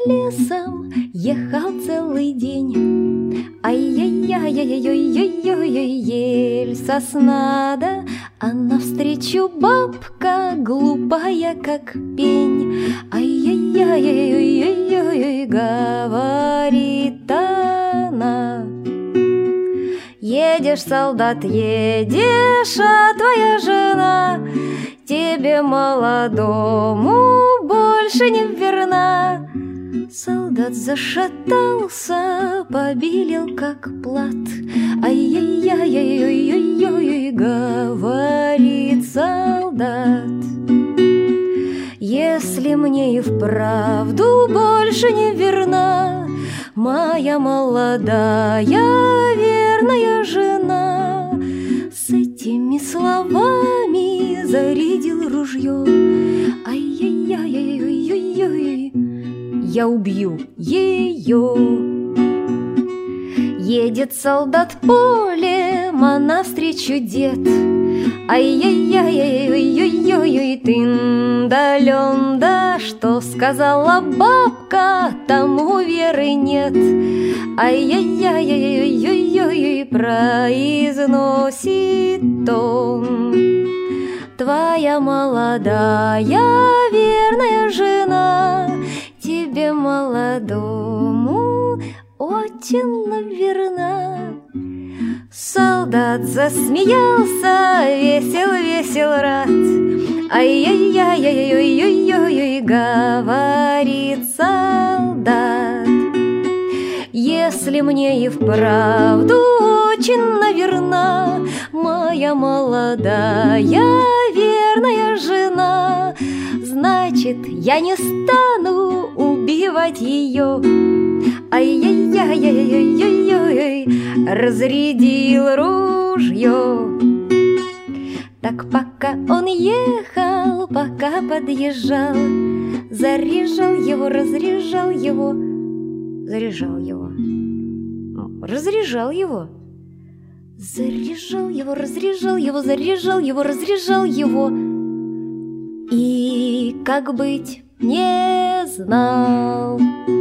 лесом ехал целый день. Ай-яй-яй-яй-яй-яй-яй, ель сосна, да, а навстречу бабка глупая, как пень. Ай-яй-яй-яй-яй-яй, говорит она. Едешь, солдат, едешь, а твоя жена тебе молодому больше не верна. Солдат зашатался, побелел, как плат. Ай-яй-яй-яй-яй-яй, говорит солдат. Если мне и вправду больше не верна моя молодая верная жена, с этими словами зарядил ружье. Ай-яй-яй-яй-яй-яй, я убью ее. Едет солдат полем, а навстречу дед. Ай-яй-яй-яй-яй-яй, тын-далён, да, что сказала бабка, тому веры нет. Ай-яй-яй-яй-яй-яй, произносит он. Твоя молодая верная жена тебе молодому очень верна. Солдат засмеялся, весел рад. Ай-яй-яй-яй-яй-яй, говорит солдат. Если мне и вправду очень верна моя молодая верная жена, значит, я не стану убивать ее. Ай-яй-яй-яй-яй-яй, разрядил ружье. Так пока он ехал, пока подъезжал, заряжал его, разряжал его, заряжал его, разряжал его, заряжал его, разряжал его, заряжал его, разряжал его. И как быть не знал.